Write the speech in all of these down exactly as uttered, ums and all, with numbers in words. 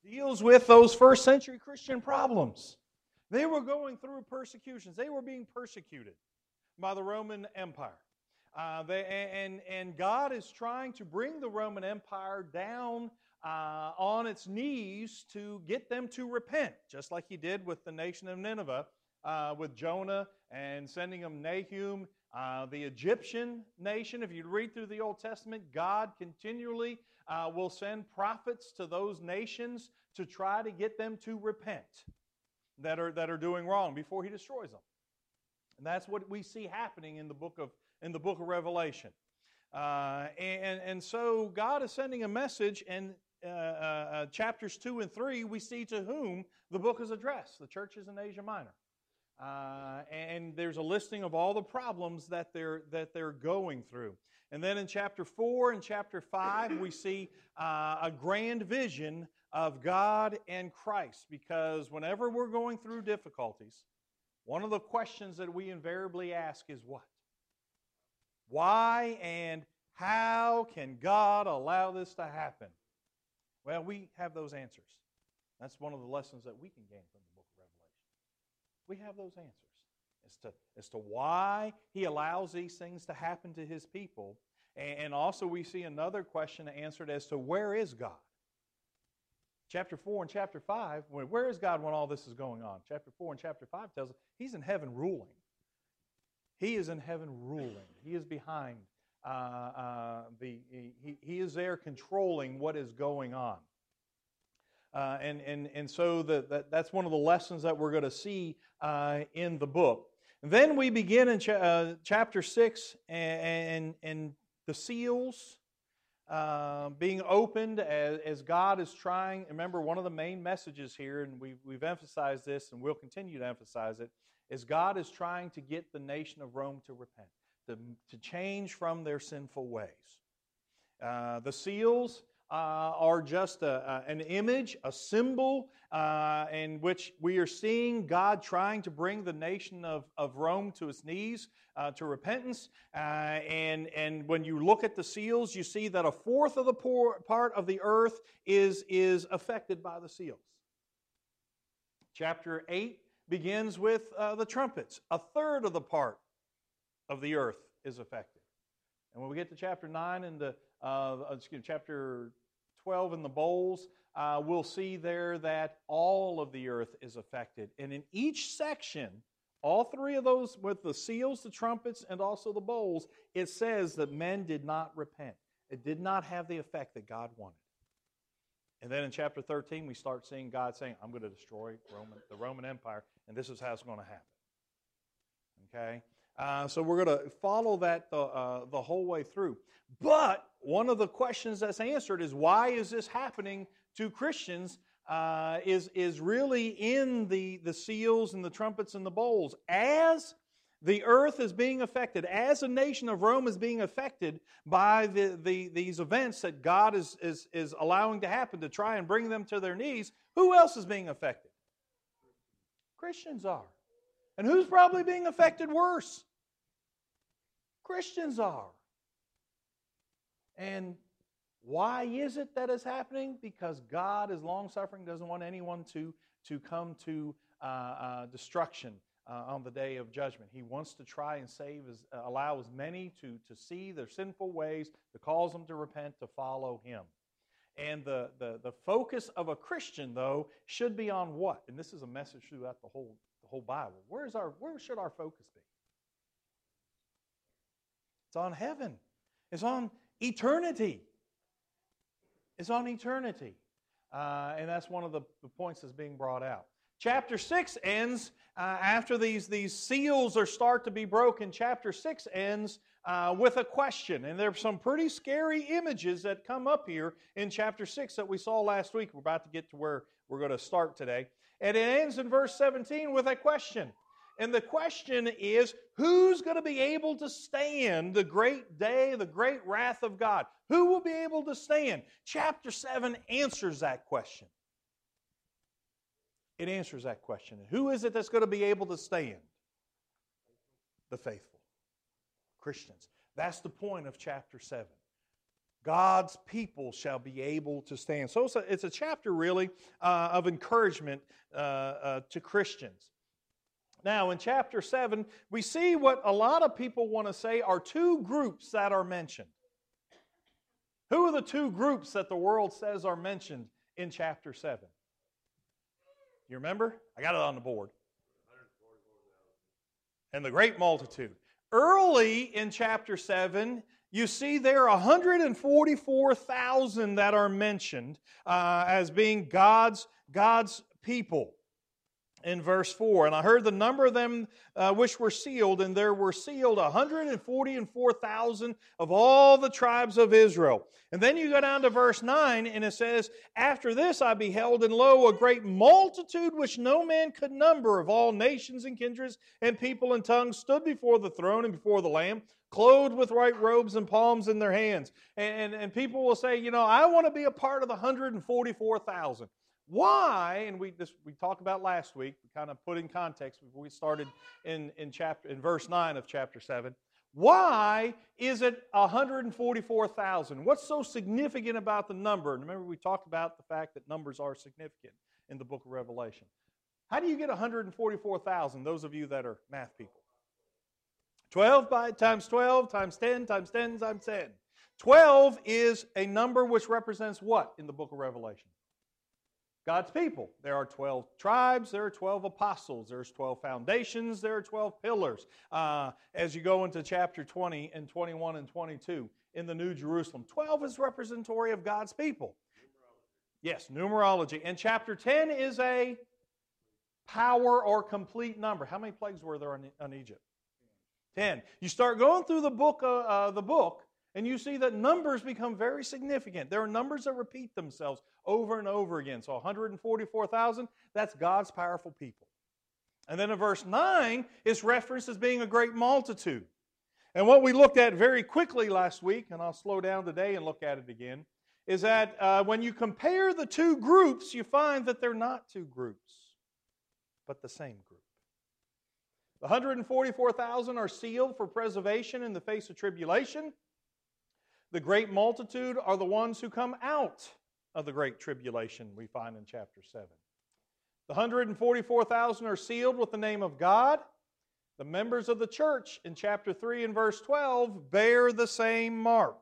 deals with those first century Christian problems. They were going through persecutions. They were being persecuted by the Roman Empire. Uh, they, and, and God is trying to bring the Roman Empire down uh, on its knees to get them to repent, just like He did with the nation of Nineveh, uh, with Jonah and sending them Nahum. Uh, the Egyptian nation, if you read through the Old Testament, God continually uh, will send prophets to those nations to try to get them to repent that are, that are doing wrong before He destroys them. And that's what we see happening in the book of, in the book of Revelation. Uh, and, and so God is sending a message, and uh, uh, chapters two and three, we see to whom the book is addressed, the churches in Asia Minor. Uh, and there's a listing of all the problems that they're that they're going through. And then in chapter four and chapter five, we see uh, a grand vision of God and Christ. Because whenever we're going through difficulties, one of the questions that we invariably ask is what? Why and how can God allow this to happen? Well, we have those answers. That's one of the lessons that we can gain from the book of Revelation. We have those answers as to, as to why He allows these things to happen to His people. And also we see another question answered as to where is God? Chapter four and chapter five, where is God when all this is going on? Chapter four and chapter five tells us He's in heaven ruling. He is in heaven ruling. He is behind. Uh, uh, the he, he is there controlling what is going on. Uh, and, and, and so the, that, that's one of the lessons that we're going to see uh, in the book. And then we begin in cha- uh, chapter six and, and, and the seals uh, being opened as, as God is trying. Remember, one of the main messages here, and we've, we've emphasized this and we'll continue to emphasize it, is God is trying to get the nation of Rome to repent, to, to change from their sinful ways. Uh, the seals Uh, are just a, a, an image, a symbol uh, in which we are seeing God trying to bring the nation of, of Rome to its knees, uh, to repentance. Uh, and, and when you look at the seals, you see that a fourth of the poor part of the earth is, is affected by the seals. Chapter eight begins with uh, the trumpets. A third of the part of the earth is affected. And when we get to chapter nine and the uh, excuse me, chapter twelve in the bowls, uh, we'll see there that all of the earth is affected. And in each section, all three of those, with the seals, the trumpets, and also the bowls, it says that men did not repent. It did not have the effect that God wanted. And then in chapter thirteen, we start seeing God saying, I'm going to destroy Roman, the Roman Empire, and this is how it's going to happen. Okay? Uh, so we're going to follow that the, uh, the whole way through. But one of the questions that's answered is, why is this happening to Christians? Uh, is, is really in the, the seals and the trumpets and the bowls. As the earth is being affected, as a nation of Rome is being affected by the, the, these events that God is, is, is allowing to happen to try and bring them to their knees, who else is being affected? Christians are. And who's probably being affected worse? Christians are. And why is it that is happening? Because God is long-suffering, doesn't want anyone to, to come to uh, uh, destruction uh, on the day of judgment. He wants to try and save, as, uh, allow as many to, to see their sinful ways, to cause them to repent, to follow Him. And the, the, the focus of a Christian, though, should be on what? And this is a message throughout the whole the whole Bible. Where's our, where should our focus be? It's on heaven. It's on eternity. It's on eternity. Uh, and that's one of the, the points that's being brought out. Chapter six ends uh, after these, these seals are start to be broken. Chapter six ends uh, with a question. And there's some pretty scary images that come up here in chapter six that we saw last week. We're about to get to where we're going to start today. And it ends in verse seventeen with a question. And the question is, who's going to be able to stand the great day, the great wrath of God? Who will be able to stand? Chapter seven answers that question. It answers that question. Who is it that's going to be able to stand? The faithful. Christians. That's the point of chapter seven. God's people shall be able to stand. So it's a, it's a chapter really uh, of encouragement uh, uh, to Christians. Now in chapter seven, we see what a lot of people want to say are two groups that are mentioned. Who are the two groups that the world says are mentioned in chapter seven? You remember? I got it on the board. And the great multitude. Early in chapter seven, you see there are one hundred forty-four thousand that are mentioned uh, as being God's, God's people in verse four. And I heard the number of them uh, which were sealed, and there were sealed one hundred forty-four thousand of all the tribes of Israel. And then you go down to verse nine, and it says, After this I beheld, and lo, a great multitude which no man could number, of all nations and kindreds and people and tongues, stood before the throne and before the Lamb, clothed with white robes and palms in their hands. And, and, and people will say, you know, I want to be a part of the one hundred forty-four thousand. Why? And we this, we talked about last week. We kind of put in context before we started in, in chapter in verse nine of chapter seven. Why is it one hundred forty-four thousand? What's so significant about the number? And remember, we talked about the fact that numbers are significant in the book of Revelation. How do you get one hundred forty-four thousand? Those of you that are math people. twelve by times twelve times ten times ten times ten. twelve is a number which represents what in the book of Revelation? God's people. There are twelve tribes, there are twelve apostles, there's twelve foundations, there are twelve pillars. Uh, as you go into chapter twenty and twenty-one and twenty-two in the New Jerusalem, twelve is representatory of God's people. Numerology. Yes, numerology. And chapter ten is a power or complete number. How many plagues were there on, on Egypt? Ten. You start going through the book, uh, uh, the book, and you see that numbers become very significant. There are numbers that repeat themselves over and over again. So one hundred forty-four thousand, that's God's powerful people. And then in verse nine, it's referenced as being a great multitude. And what we looked at very quickly last week, and I'll slow down today and look at it again, is that uh, when you compare the two groups, you find that they're not two groups, but the same group. The one hundred forty-four thousand are sealed for preservation in the face of tribulation. The great multitude are the ones who come out of the great tribulation we find in chapter seven. The one hundred forty-four thousand are sealed with the name of God. The members of the church in chapter three and verse twelve bear the same mark.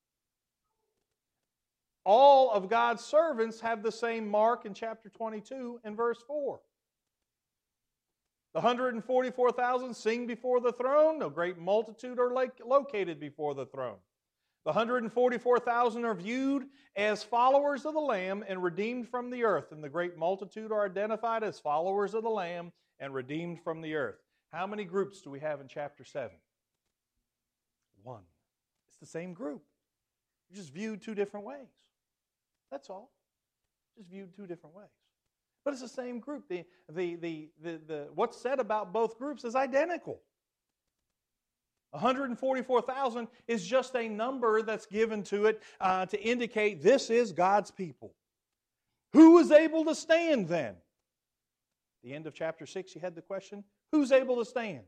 All of God's servants have the same mark in chapter twenty-two and verse four. The one hundred forty-four thousand sing before the throne. A great multitude are located before the throne. The one hundred forty-four thousand are viewed as followers of the Lamb and redeemed from the earth. And the great multitude are identified as followers of the Lamb and redeemed from the earth. How many groups do we have in chapter seven? One. It's the same group. Just viewed two different ways. That's all. Just viewed two different ways. But it's the same group. The, the, the, the, the, what's said about both groups is identical. one hundred forty-four thousand is just a number that's given to it uh, to indicate this is God's people. Who is able to stand then? At the end of chapter six, you had the question, who's able to stand?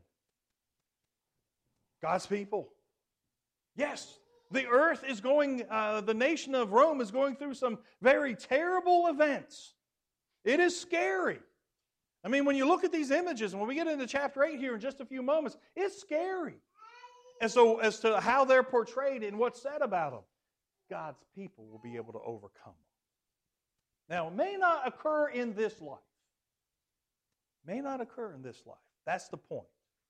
God's people. Yes, the earth is going, uh, the nation of Rome is going through some very terrible events. It is scary. I mean, when you look at these images, and when we get into chapter eight here in just a few moments, it's scary. And so as to how they're portrayed and what's said about them, God's people will be able to overcome them. Now, it may not occur in this life. May not occur in this life. That's the point.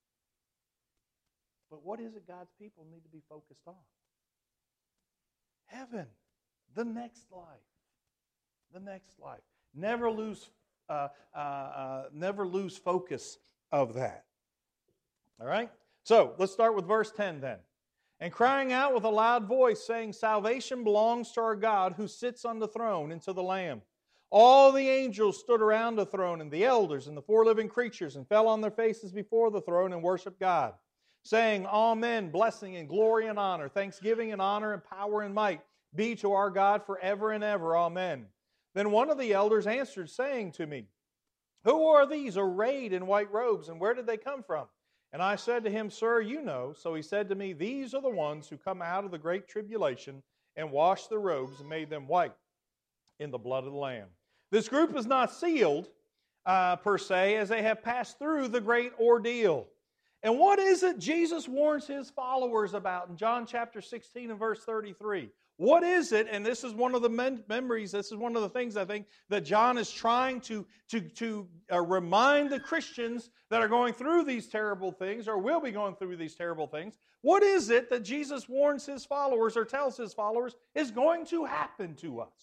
But what is it God's people need to be focused on? Heaven. The next life. The next life. Never lose, uh, uh, uh, never lose focus of that. All right? So, let's start with verse ten then. And crying out with a loud voice, saying, Salvation belongs to our God who sits on the throne and to the Lamb. All the angels stood around the throne, and the elders and the four living creatures, and fell on their faces before the throne and worshiped God, saying, Amen, blessing and glory and honor, thanksgiving and honor and power and might be to our God forever and ever. Amen. Then one of the elders answered, saying to me, Who are these arrayed in white robes, and where did they come from? And I said to him, Sir, you know. So he said to me, These are the ones who come out of the great tribulation and washed their robes and made them white in the blood of the Lamb. This group is not sealed, uh, per se, as they have passed through the great ordeal. And what is it Jesus warns His followers about in John chapter sixteen and verse thirty-three? What is it? And this is one of the mem- memories, this is one of the things I think that John is trying to, to, to uh, remind the Christians that are going through these terrible things or will be going through these terrible things. What is it that Jesus warns His followers or tells His followers is going to happen to us?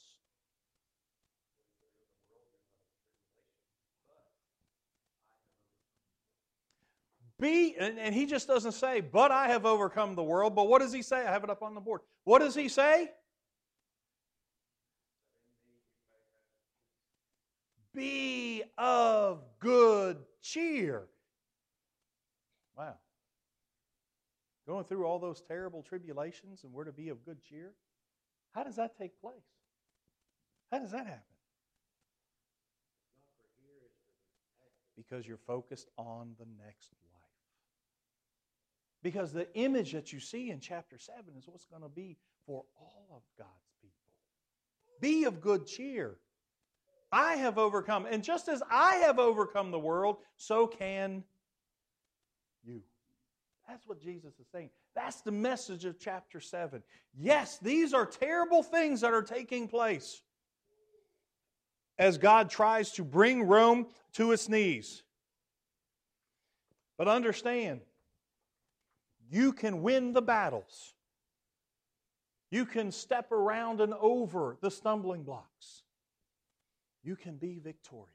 Be, and, and He just doesn't say, but I have overcome the world. But what does He say? I have it up on the board. What does He say? Be of good cheer. Wow. Going through all those terrible tribulations and we're to be of good cheer? How does that take place? How does that happen? Because you're focused on the next life. Because the image that you see in chapter seven is what's going to be for all of God's people. Be of good cheer. I have overcome. And just as I have overcome the world, so can you. That's what Jesus is saying. That's the message of chapter seven. Yes, these are terrible things that are taking place as God tries to bring Rome to its knees. But understand, you can win the battles. You can step around and over the stumbling blocks. You can be victorious.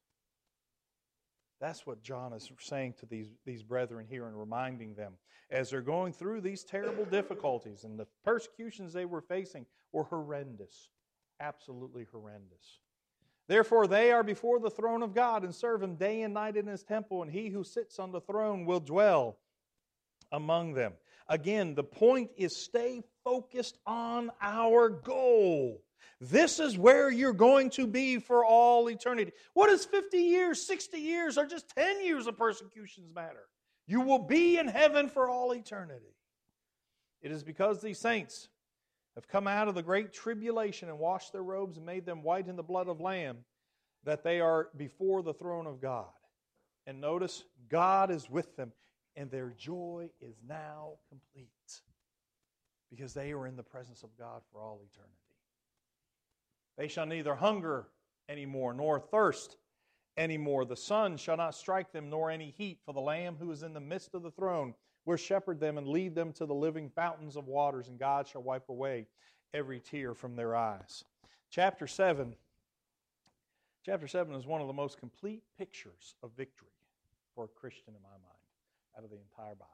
That's what John is saying to these, these brethren here and reminding them as they're going through these terrible difficulties, and the persecutions they were facing were horrendous, absolutely horrendous. Therefore they are before the throne of God and serve Him day and night in His temple, and He who sits on the throne will dwell among them. Again, the point is stay focused on our goal. This is where you're going to be for all eternity. What does fifty years, sixty years, or just ten years of persecutions matter? You will be in heaven for all eternity. It is because these saints have come out of the great tribulation and washed their robes and made them white in the blood of Lamb that they are before the throne of God. And notice, God is with them, and their joy is now complete because they are in the presence of God for all eternity. They shall neither hunger anymore, nor thirst anymore. The sun shall not strike them, nor any heat. For the Lamb who is in the midst of the throne will shepherd them and lead them to the living fountains of waters, and God shall wipe away every tear from their eyes. Chapter seven. Chapter seven is one of the most complete pictures of victory for a Christian in my mind out of the entire Bible.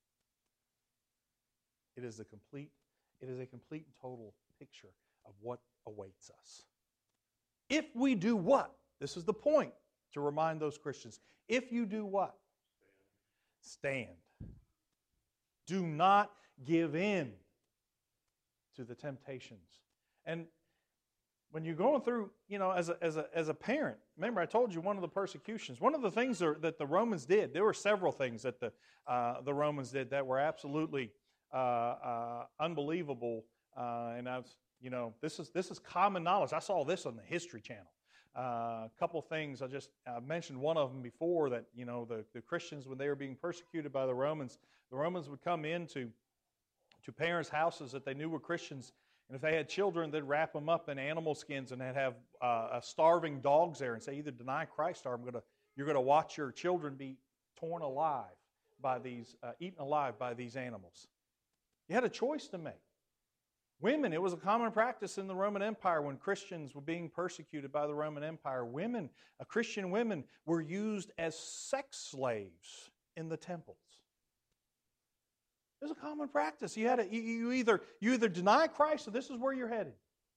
It is a complete, it is a complete and total picture of what awaits us. If we do what? This is the point to remind those Christians. If you do what? Stand. Do not give in to the temptations. And when you're going through, you know, as a, as a, as a parent, remember I told you one of the persecutions, one of the things that the Romans did, there were several things that the, uh, the Romans did that were absolutely uh, uh, unbelievable. Uh, and I've You know, this is this is common knowledge. I saw this on the History Channel. Uh, a couple things. I just I mentioned one of them before, that, you know, the, the Christians, when they were being persecuted by the Romans, the Romans would come into to parents' houses that they knew were Christians, and if they had children, they'd wrap them up in animal skins and they'd have uh, starving dogs there and say, either deny Christ or I'm gonna you're gonna watch your children be torn alive by these, uh, eaten alive by these animals. You had a choice to make. Women, it was a common practice in the Roman Empire when Christians were being persecuted by the Roman Empire. Women, uh, Christian women, were used as sex slaves in the temples. It was a common practice. You had to, you, you either you either deny Christ or this is where you're headed.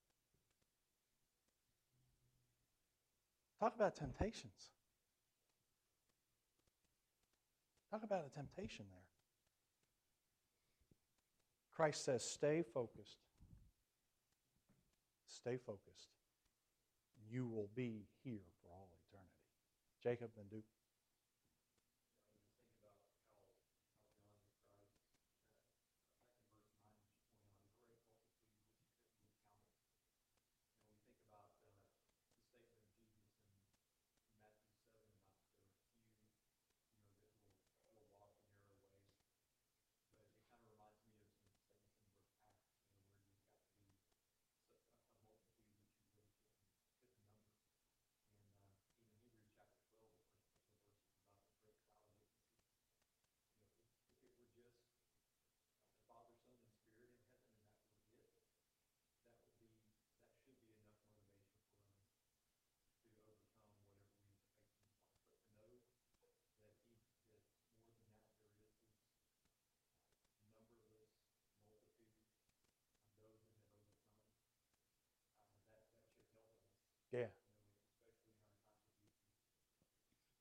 Talk about temptations. Talk about a temptation there. Christ says, stay focused. Stay focused. You will be here for all eternity. Jacob and Duke.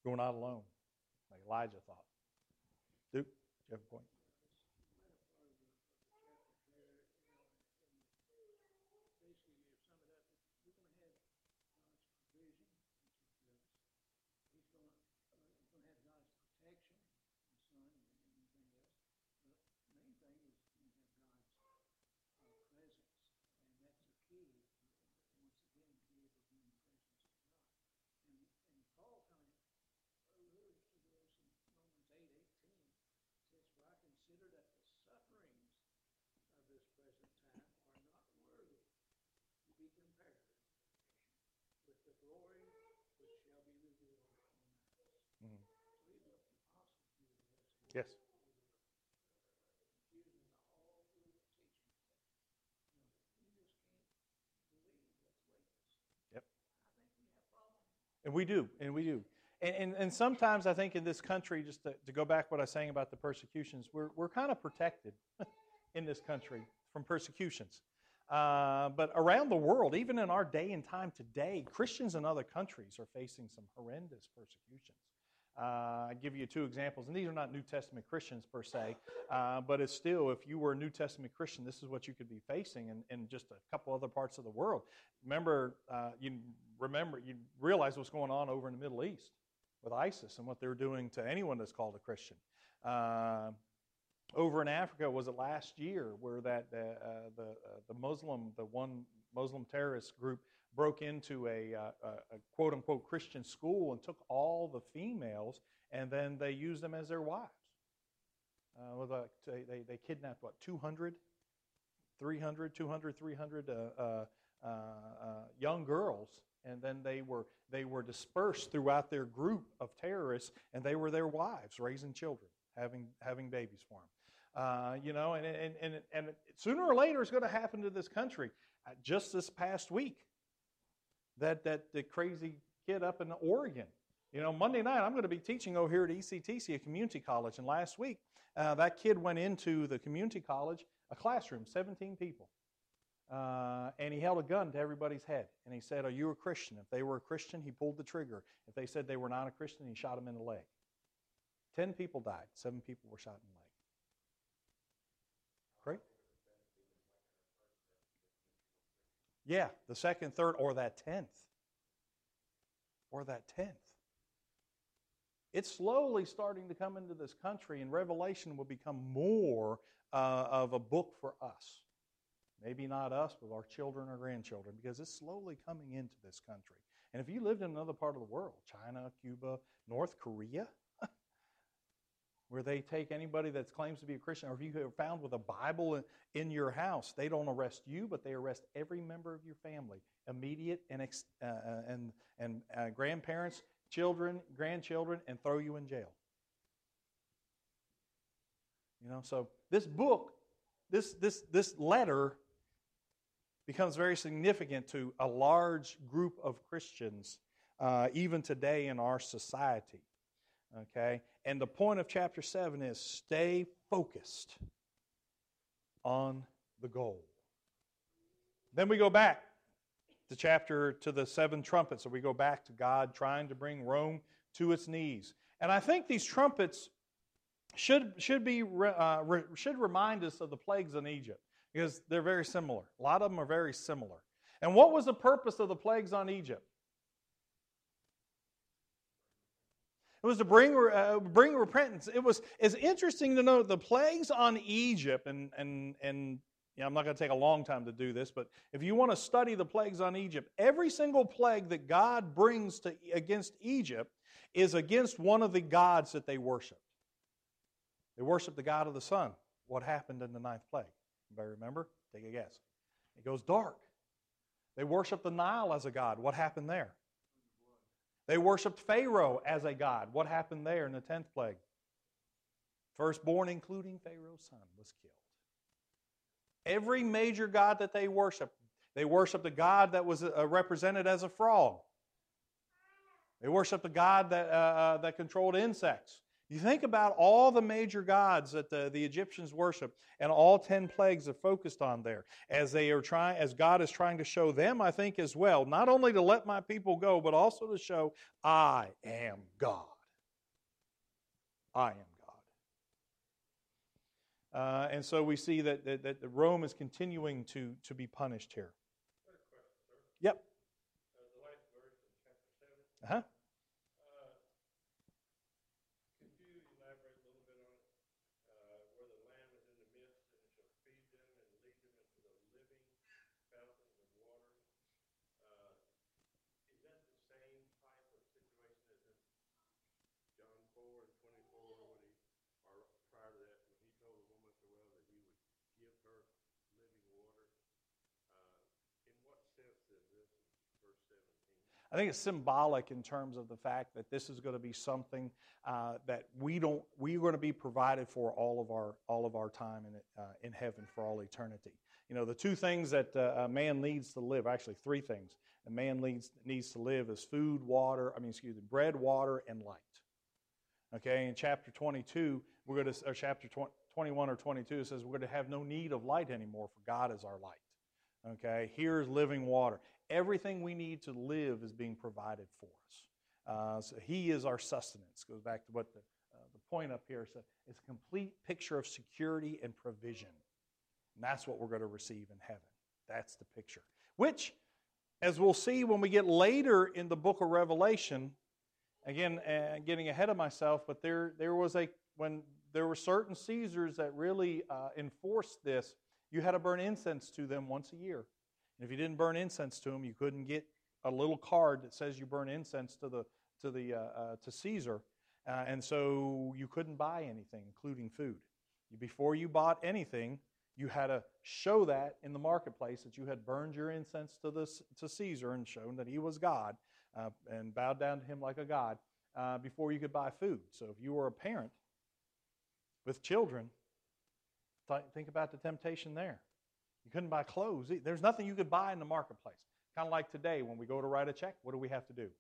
You're not alone, like Elijah thought. Duke, do you have a point? Mm-hmm. Yes. Yep. And we do, and we do. And, and, and sometimes I think in this country, just to, to go back to what I was saying about the persecutions, we're, we're kind of protected in this country from persecutions. Uh, but around the world, even in our day and time today, Christians in other countries are facing some horrendous persecutions. Uh, I give you two examples, and these are not New Testament Christians per se, uh, but it's still, if you were a New Testament Christian, this is what you could be facing in, in just a couple other parts of the world. Remember, uh, you remember, you realize what's going on over in the Middle East with ISIS and what they're doing to anyone that's called a Christian. Uh, over in Africa, was it last year, where that uh, uh, the uh, the Muslim, the one Muslim terrorist group broke into a, uh, a, a quote-unquote Christian school and took all the females, and then they used them as their wives. Uh, with a, they, they kidnapped, what, two hundred, three hundred, two hundred, three hundred uh, uh, uh, uh, young girls, and then they were, they were dispersed throughout their group of terrorists, and they were their wives, raising children, having, having babies for them. Uh, you know, and, and, and, and sooner or later it's going to happen to this country. Uh, just this past week, that that the crazy kid up in Oregon. You know, Monday night I'm going to be teaching over here at E C T C, a community college, and last week uh, that kid went into the community college, a classroom, seventeen people, uh, and he held a gun to everybody's head, and he said, "Are you a Christian?" If they were a Christian, he pulled the trigger. If they said they were not a Christian, he shot them in the leg. Ten people died. Seven people were shot in the leg. Great. Yeah, the second, third, or that tenth. Or that tenth. It's slowly starting to come into this country, and Revelation will become more uh, of a book for us. Maybe not us, but our children or grandchildren, because it's slowly coming into this country. And if you lived in another part of the world, China, Cuba, North Korea, where they take anybody that claims to be a Christian, or if you are found with a Bible in, in your house, they don't arrest you, but they arrest every member of your family, immediate and ex, uh, and and uh, grandparents, children, grandchildren, and throw you in jail. You know, so this book, this this this letter, becomes very significant to a large group of Christians, uh, even today in our society. Okay, and the point of chapter seven is stay focused on the goal. Then we go back to chapter to the seven trumpets, so we go back to God trying to bring Rome to its knees. And I think these trumpets should should be uh, re, should remind us of the plagues in Egypt, because they're very similar. A lot of them are very similar. And what was the purpose of the plagues on Egypt? It was to bring uh, bring repentance. It was it's interesting to note the plagues on Egypt, and and and you know, I'm not going to take a long time to do this, but if you want to study the plagues on Egypt, every single plague that God brings to against Egypt is against one of the gods that they worshiped. They worshiped the god of the sun. What happened in the ninth plague? Anybody remember? Take a guess. It goes dark. They worshiped the Nile as a god. What happened there? They worshiped Pharaoh as a god. What happened there in the tenth plague? Firstborn, including Pharaoh's son, was killed. Every major god that they worshiped, they worshiped a god that was uh, represented as a frog. They worshiped a god that, uh, uh, that controlled insects. You think about all the major gods that the, the Egyptians worshiped, and all ten plagues are focused on there. As they are trying, as God is trying to show them, I think as well, not only to let my people go, but also to show I am God. I am God. Uh, and so we see that, that, that Rome is continuing to, to be punished here. Yep. Uh-huh. I think it's symbolic in terms of the fact that this is going to be something uh, that we don't. We're going to be provided for all of our all of our time in uh, in heaven for all eternity. You know, the two things that uh, a man needs to live, actually three things, a man needs needs to live is food, water. I mean, excuse me, bread, water, and light. Okay, in chapter twenty-two, we're going to, or chapter twenty-one or twenty-two, it says we're going to have no need of light anymore, for God is our light. Okay, here's living water. Everything we need to live is being provided for us. Uh, so He is our sustenance. Goes back to what the, uh, the point up here said. It's a complete picture of security and provision. And that's what we're going to receive in heaven. That's the picture. Which, as we'll see when we get later in the book of Revelation, again, uh, getting ahead of myself, but there, there was a, when there were certain Caesars that really uh, enforced this, you had to burn incense to them once a year. And if you didn't burn incense to them, you couldn't get a little card that says you burn incense to the to the uh, uh, to Caesar, uh, and so you couldn't buy anything, including food. Before you bought anything, you had to show that in the marketplace that you had burned your incense to the to Caesar and shown that he was God, uh, and bowed down to him like a god uh, before you could buy food. So if you were a parent with children, th- think about the temptation there. You couldn't buy clothes. There's nothing you could buy in the marketplace. Kind of like today when we go to write a check, what do we have to do?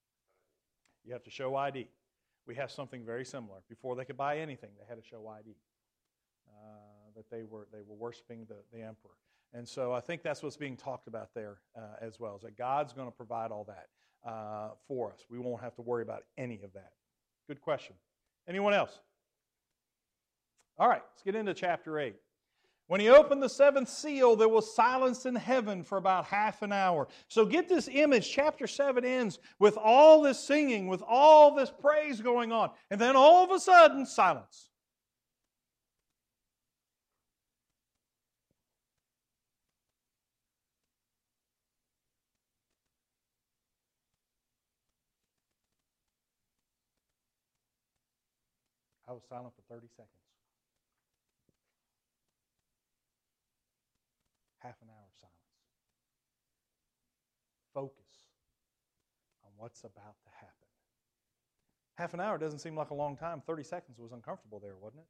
You have to show I D. We have something very similar. Before they could buy anything, they had to show I D. Uh, that they were they were worshiping the, the emperor. And so I think that's what's being talked about there uh, as well, is that God's going to provide all that uh, for us. We won't have to worry about any of that. Good question. Anyone else? All right, let's get into chapter eight. When he opened the seventh seal, there was silence in heaven for about half an hour. So get this image. Chapter seven ends with all this singing, with all this praise going on. And then all of a sudden, silence. I was silent for thirty seconds. Half an hour of silence. Focus on what's about to happen. Half an hour doesn't seem like a long time. thirty seconds was uncomfortable there, wasn't it?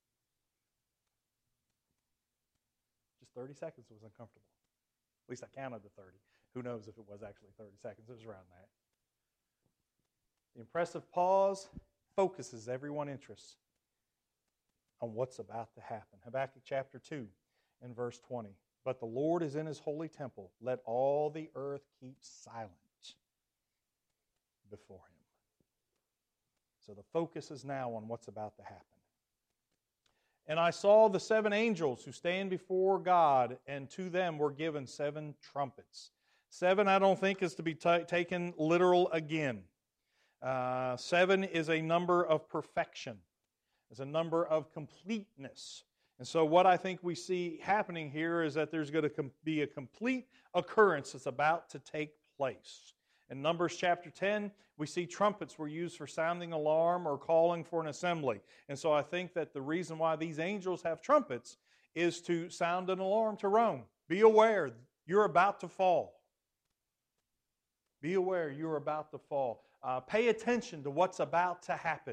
Just thirty seconds was uncomfortable. At least I counted to thirty. Who knows if it was actually thirty seconds. It was around that. The impressive pause focuses everyone's interest on what's about to happen. Habakkuk chapter two and verse twenty. But the Lord is in his holy temple. Let all the earth keep silent before him. So the focus is now on what's about to happen. And I saw the seven angels who stand before God, and to them were given seven trumpets. Seven, I don't think, is to be t- taken literal again. Uh, seven is a number of perfection. It's a number of completeness. And so what I think we see happening here is that there's going to com- be a complete occurrence that's about to take place. In Numbers chapter ten, we see trumpets were used for sounding alarm or calling for an assembly. And so I think that the reason why these angels have trumpets is to sound an alarm to Rome. Be aware, you're about to fall. Be aware, you're about to fall. Uh, pay attention to what's about to happen.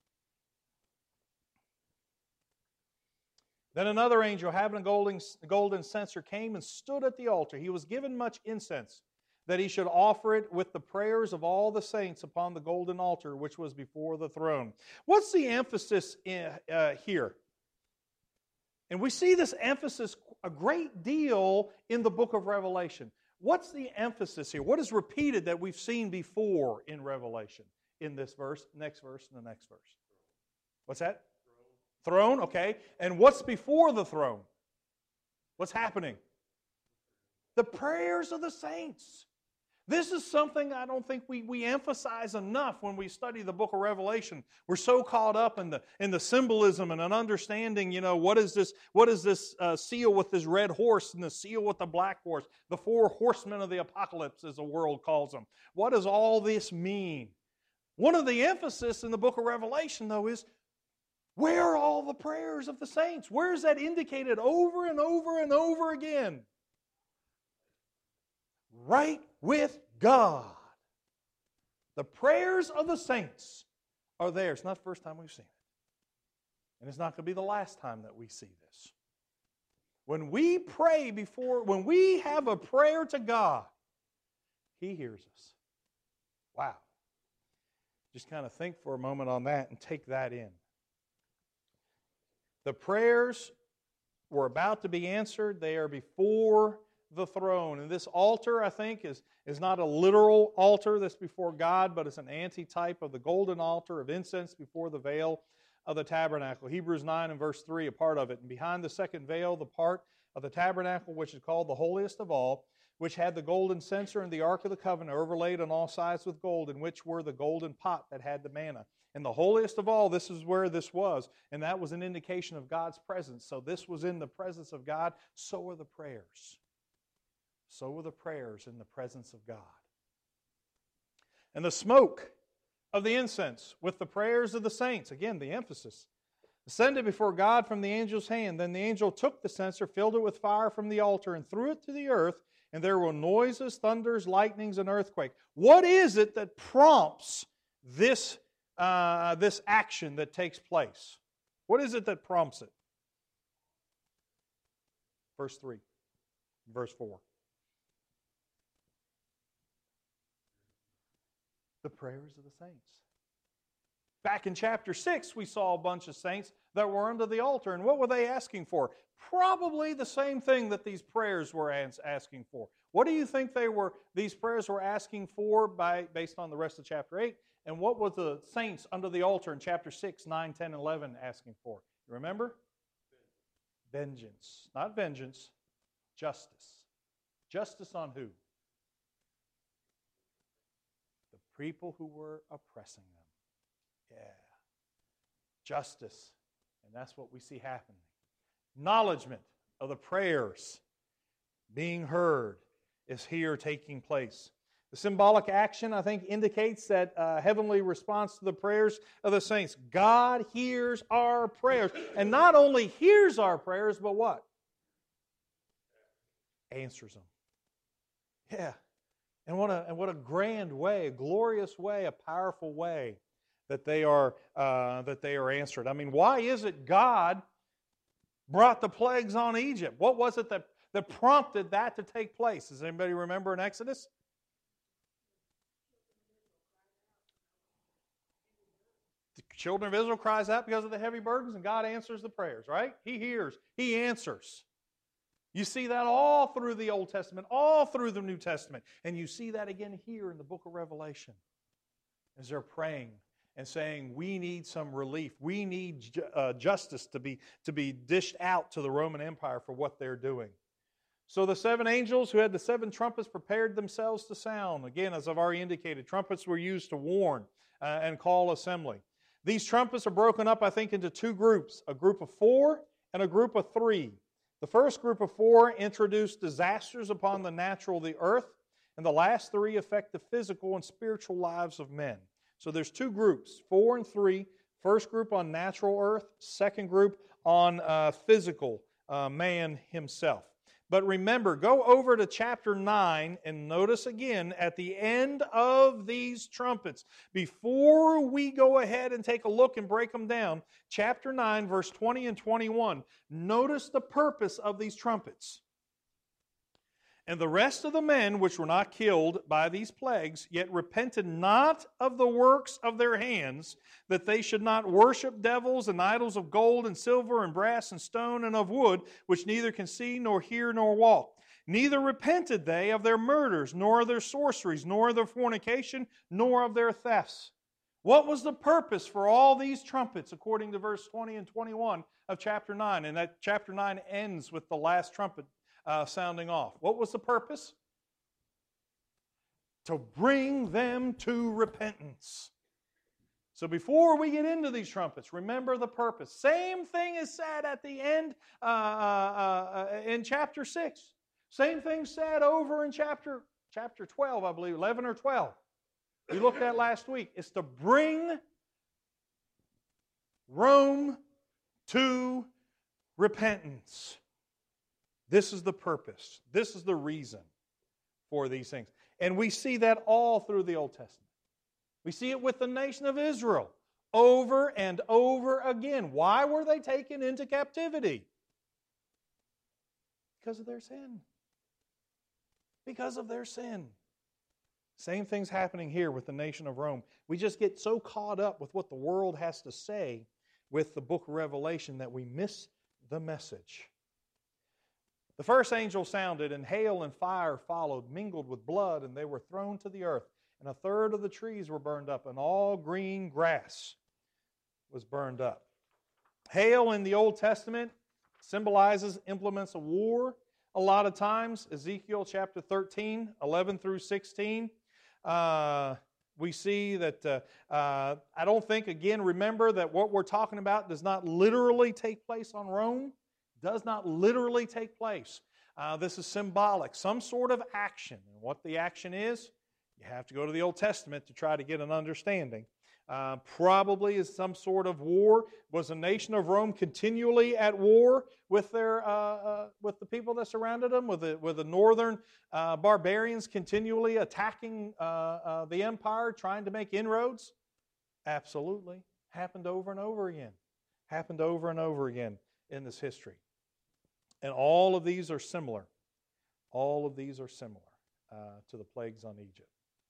Then another angel, having a golden, golden censer, came and stood at the altar. He was given much incense, that he should offer it with the prayers of all the saints upon the golden altar which was before the throne. What's the emphasis in, uh, here? And we see this emphasis a great deal in the book of Revelation. What's the emphasis here? What is repeated that we've seen before in Revelation? In this verse, next verse, and the next verse. What's that? Throne, okay. And what's before the throne? What's happening? The prayers of the saints. This is something I don't think we, we emphasize enough when we study the book of Revelation. We're so caught up in the in the symbolism and an understanding, you know, what is this, what is this uh, seal with this red horse and the seal with the black horse? The four horsemen of the apocalypse, as the world calls them. What does all this mean? One of the emphasis in the book of Revelation, though, is where are all the prayers of the saints? Where is that indicated over and over and over again? Right with God. The prayers of the saints are there. It's not the first time we've seen it. And it's not going to be the last time that we see this. When we pray before, when we have a prayer to God, He hears us. Wow. Just kind of think for a moment on that and take that in. The prayers were about to be answered. They are before the throne. And this altar, I think, is, is not a literal altar that's before God, but it's an antitype of the golden altar of incense before the veil of the tabernacle. Hebrews nine and verse three, a part of it. And behind the second veil, the part of the tabernacle which is called the holiest of all, which had the golden censer and the ark of the covenant overlaid on all sides with gold, in which were the golden pot that had the manna. And the holiest of all, this is where this was. And that was an indication of God's presence. So this was in the presence of God. So are the prayers. So were the prayers in the presence of God. And the smoke of the incense with the prayers of the saints, again, the emphasis, ascended before God from the angel's hand. Then the angel took the censer, filled it with fire from the altar, and threw it to the earth, and there were noises, thunders, lightnings, and earthquake. What is it that prompts this, uh, this action that takes place? What is it that prompts it? Verse three, verse four. The prayers of the saints. Back in chapter six, we saw a bunch of saints that were under the altar. And what were they asking for? Probably the same thing that these prayers were asking for. What do you think they were? These prayers were asking for by based on the rest of chapter eight? And what was the saints under the altar in chapter six, nine, ten, and eleven asking for? You remember? Vengeance. Not vengeance. Justice. Justice on who? People who were oppressing them. Yeah. Justice. And that's what we see happening. Acknowledgement of the prayers being heard is here taking place. The symbolic action, I think, indicates that uh, heavenly response to the prayers of the saints. God hears our prayers. And not only hears our prayers, but what? Answers them. Yeah. And what a and what a grand way, a glorious way, a powerful way that they are uh, that they are answered. I mean, why is it God brought the plagues on Egypt? What was it that, that prompted that to take place? Does anybody remember in Exodus? The children of Israel cries out because of the heavy burdens, and God answers the prayers, right? He hears. He answers. You see that all through the Old Testament, all through the New Testament. And you see that again here in the book of Revelation. As they're praying and saying, we need some relief. We need ju- uh, justice to be, to be dished out to the Roman Empire for what they're doing. So the seven angels who had the seven trumpets prepared themselves to sound. Again, as I've already indicated, trumpets were used to warn uh, and call assembly. These trumpets are broken up, I think, into two groups. A group of four and a group of three. The first group of four introduced disasters upon the natural, the earth, and the last three affect the physical and spiritual lives of men. So there's two groups, four and three. First group on natural earth, second group on uh, physical uh, man himself. But remember, go over to chapter nine and notice again at the end of these trumpets, before we go ahead and take a look and break them down, chapter nine, verse twenty and twenty-one, notice the purpose of these trumpets. And the rest of the men which were not killed by these plagues, yet repented not of the works of their hands, that they should not worship devils and idols of gold and silver and brass and stone and of wood, which neither can see nor hear nor walk. Neither repented they of their murders, nor of their sorceries, nor of their fornication, nor of their thefts. What was the purpose for all these trumpets, according to verse twenty and twenty-one of chapter nine? And that chapter nine ends with the last trumpet uh, sounding off. What was the purpose? To bring them to repentance. So before we get into these trumpets, remember the purpose. Same thing is said at the end uh, uh, uh, in chapter six. Same thing said over in chapter, chapter twelve, I believe, eleven or twelve. We looked at last week. It's to bring Rome to repentance. This is the purpose. This is the reason for these things. And we see that all through the Old Testament. We see it with the nation of Israel over and over again. Why were they taken into captivity? Because of their sin. Because of their sin. Same thing's happening here with the nation of Rome. We just get so caught up with what the world has to say with the book of Revelation that we miss the message. The first angel sounded, and hail and fire followed, mingled with blood, and they were thrown to the earth. And a third of the trees were burned up, and all green grass was burned up. Hail in the Old Testament symbolizes implements of war. A lot of times, Ezekiel chapter thirteen, eleven through sixteen, uh, we see that, uh, uh, I don't think, again, remember that what we're talking about does not literally take place on Rome. Does not literally take place. Uh, this is symbolic, some sort of action. And what the action is, you have to go to the Old Testament to try to get an understanding. Uh, probably is some sort of war. Was the nation of Rome continually at war with their uh, uh, with the people that surrounded them? With the, with the northern uh, barbarians continually attacking uh, uh, the empire, trying to make inroads? Absolutely. Happened over and over again. Happened over and over again in this history. And all of these are similar. All of these are similar uh, to the plagues on Egypt.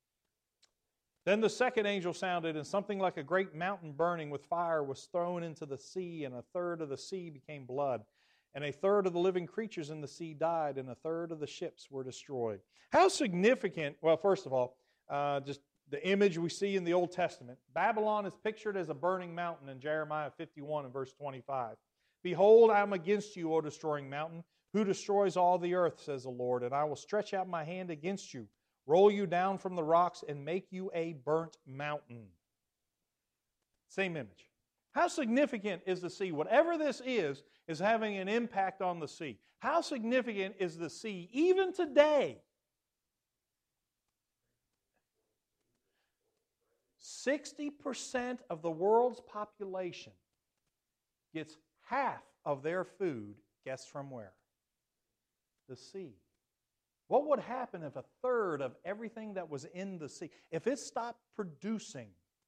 Then the second angel sounded, and something like a great mountain burning with fire was thrown into the sea, and a third of the sea became blood. And a third of the living creatures in the sea died, and a third of the ships were destroyed. How significant, well, first of all, uh, just the image we see in the Old Testament. Babylon is pictured as a burning mountain in Jeremiah fifty-one and verse twenty-five. Behold, I am against you, O destroying mountain, who destroys all the earth, says the Lord, and I will stretch out my hand against you, roll you down from the rocks, and make you a burnt mountain. Same image. How significant is the sea? Whatever this is, is having an impact on the sea. How significant is the sea even today? sixty percent of the world's population gets half of their food, guess from where? The sea. What would happen if a third of everything that was in the sea, if it stopped producing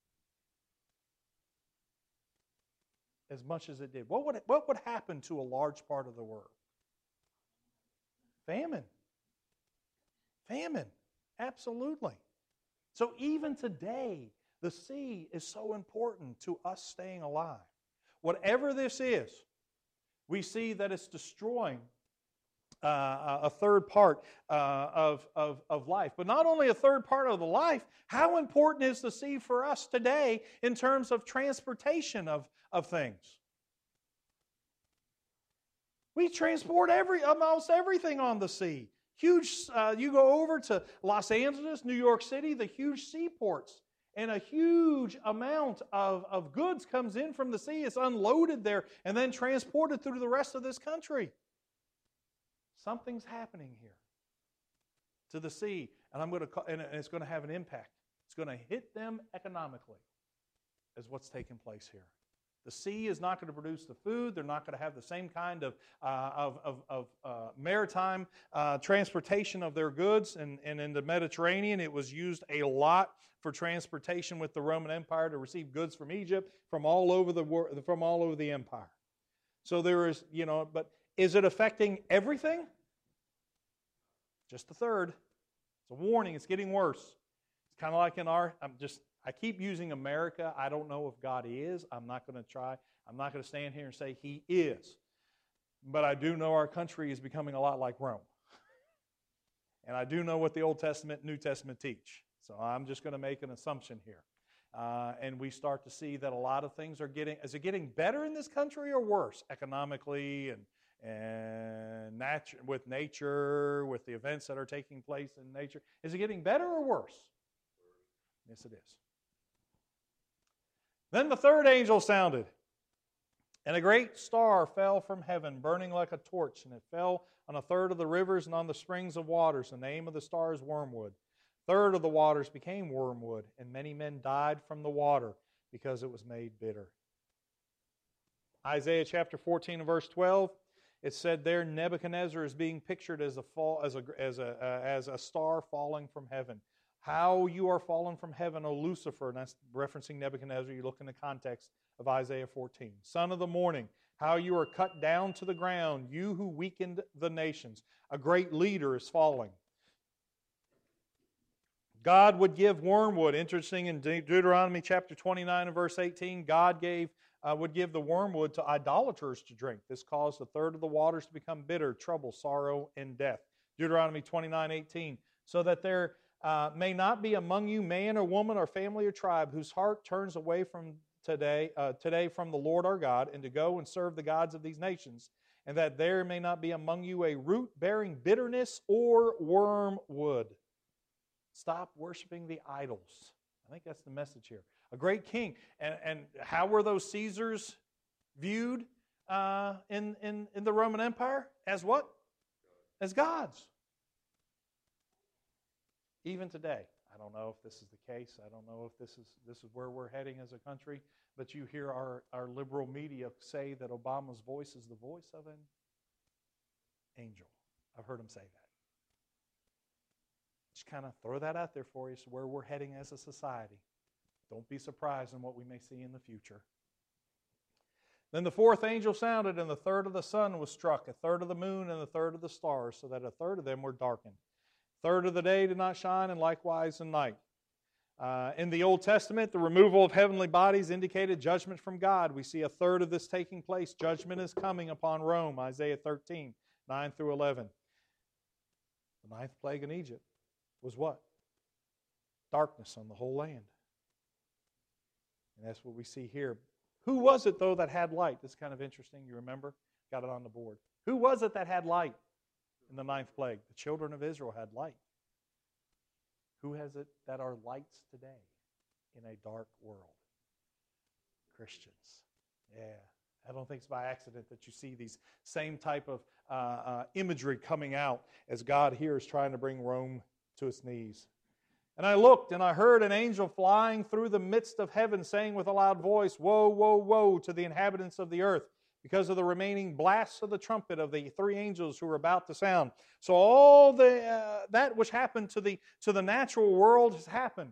as much as it did? What would, what would happen to a large part of the world? Famine. Famine. Absolutely. So even today, the sea is so important to us staying alive. Whatever this is, we see that it's destroying uh, a third part uh, of, of, of life. But not only a third part of the life, how important is the sea for us today in terms of transportation of, of things? We transport every almost everything on the sea. Huge, uh, you go over to Los Angeles, New York City, the huge seaports. And a huge amount of, of goods comes in from the sea. It's unloaded there and then transported through the rest of this country. Something's happening here to the sea, and I'm going to, and it's going to have an impact. It's going to hit them economically, is what's taking place here. The sea is not going to produce the food. They're not going to have the same kind of, uh, of, of, of uh, maritime uh, transportation of their goods. And, and in the Mediterranean, it was used a lot for transportation with the Roman Empire to receive goods from Egypt, from all over the world, from all over the empire. So there is, you know, but is it affecting everything? Just a third. It's a warning. It's getting worse. It's kind of like in our, I'm just, I keep using America. I don't know if God is. I'm not going to try. I'm not going to stand here and say He is. But I do know our country is becoming a lot like Rome. And I do know what the Old Testament and New Testament teach. So I'm just going to make an assumption here. Uh, and we start to see that a lot of things are getting, is it getting better in this country or worse economically and, and natu- with nature, with the events that are taking place in nature? Is it getting better or worse? Yes, it is. Then the third angel sounded, and a great star fell from heaven, burning like a torch, and it fell on a third of the rivers and on the springs of waters. The name of the star is Wormwood. A third of the waters became wormwood, and many men died from the water because it was made bitter. Isaiah chapter fourteen and verse twelve, it said there, Nebuchadnezzar is being pictured as a fall, as a as a uh, as a star falling from heaven. How you are fallen from heaven, O Lucifer, and that's referencing Nebuchadnezzar. You look in the context of Isaiah fourteen. Son of the morning, how you are cut down to the ground, you who weakened the nations. A great leader is falling. God would give wormwood. Interesting, in Deuteronomy chapter twenty-nine and verse eighteen, God gave uh, would give the wormwood to idolaters to drink. This caused a third of the waters to become bitter, trouble, sorrow, and death. Deuteronomy twenty-nine eighteen, so that there uh, may not be among you man or woman or family or tribe whose heart turns away from today, uh, today from the Lord our God, and to go and serve the gods of these nations, and that there may not be among you a root bearing bitterness or wormwood. Stop worshiping the idols. I think that's the message here. A great king. And, and how were those Caesars viewed uh, in, in, in the Roman Empire? As what? As gods. Even today. I don't know if this is the case. I don't know if this is this is where we're heading as a country. But you hear our, our liberal media say that Obama's voice is the voice of an angel. I've heard him say that. Just kind of throw that out there for you, so where we're heading as a society. Don't be surprised in what we may see in the future. Then the fourth angel sounded, and the third of the sun was struck, a third of the moon, and a third of the stars, so that a third of them were darkened. A third of the day did not shine, and likewise the night. Uh, in the Old Testament, the removal of heavenly bodies indicated judgment from God. We see a third of this taking place. Judgment is coming upon Rome, Isaiah thirteen, nine through eleven. The ninth plague in Egypt was what? Darkness on the whole land. And that's what we see here. Who was it, though, that had light? This is kind of interesting. You remember? Got it on the board. Who was it that had light in the ninth plague? The children of Israel had light. Who has it that are lights today in a dark world? Christians. Yeah. I don't think it's by accident that you see these same type of uh, uh, imagery coming out as God here is trying to bring Rome to its knees. And I looked, and I heard an angel flying through the midst of heaven, saying with a loud voice, Woe, woe, woe to the inhabitants of the earth, because of the remaining blasts of the trumpet of the three angels who are about to sound. So all the uh, that which happened to the to the natural world has happened.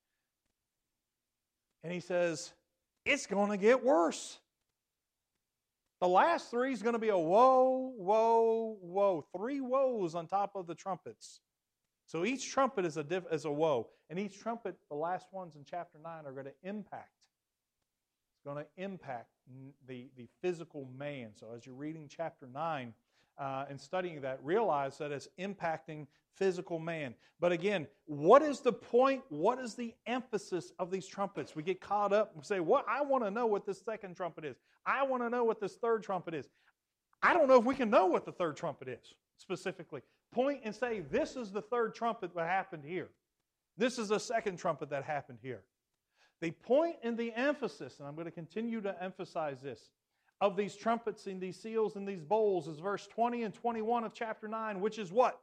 And he says, it's going to get worse. The last three is going to be a woe, woe, woe. Three woes on top of the trumpets. So each trumpet is a diff, is a woe. And each trumpet, the last ones in chapter nine, are going to impact. It's going to impact the, the physical man. So as you're reading chapter nine uh, and studying that, realize that it's impacting physical man. But again, what is the point? What is the emphasis of these trumpets? We get caught up and say, "What? I want to know what this second trumpet is. I want to know what this third trumpet is." I don't know if we can know what the third trumpet is specifically. Point and say, this is the third trumpet that happened here. This is the second trumpet that happened here. The point and the emphasis, and I'm going to continue to emphasize this, of these trumpets and these seals and these bowls is verse twenty and twenty-one of chapter nine, which is what?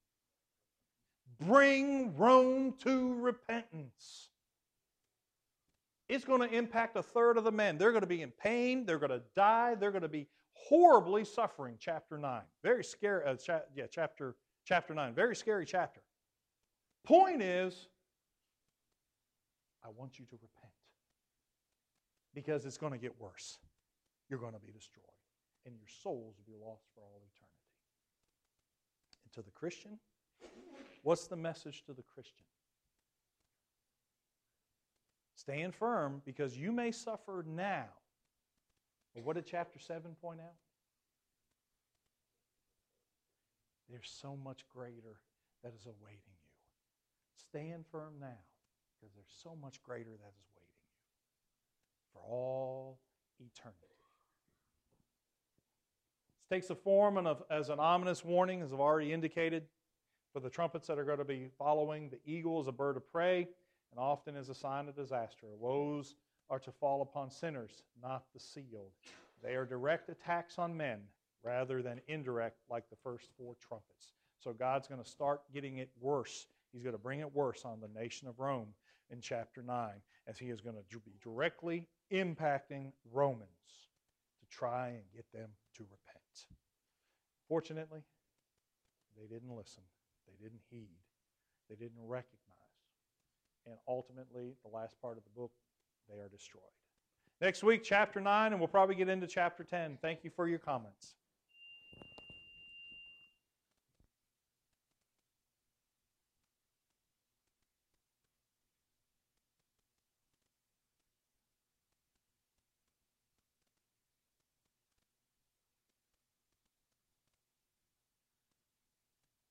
Bring Rome to repentance. It's going to impact a third of the men. They're going to be in pain. They're going to die. They're going to be horribly suffering. Chapter nine. Very scary. Uh, cha- yeah, chapter, chapter nine. Very scary chapter. Point is, I want you to repent. Because it's going to get worse. You're going to be destroyed. And your souls will be lost for all eternity. And to the Christian, what's the message to the Christian? Stand firm, because you may suffer now. But what did chapter seven point out? There's so much greater that is awaiting you. Stand firm now, because there's so much greater that is waiting. for all eternity. This takes a form of, as an ominous warning, as I've already indicated, for the trumpets that are going to be following. The eagle is a bird of prey, and often is a sign of disaster. Woes are to fall upon sinners, not the sealed. They are direct attacks on men rather than indirect like the first four trumpets. So God's going to start getting it worse. He's going to bring it worse on the nation of Rome in chapter nine, as he is going to be directly impacting Romans to try and get them to repent. Fortunately, they didn't listen. They didn't heed. They didn't recognize. And ultimately, the last part of the book, they are destroyed. Next week, chapter nine, and we'll probably get into chapter ten. Thank you for your comments.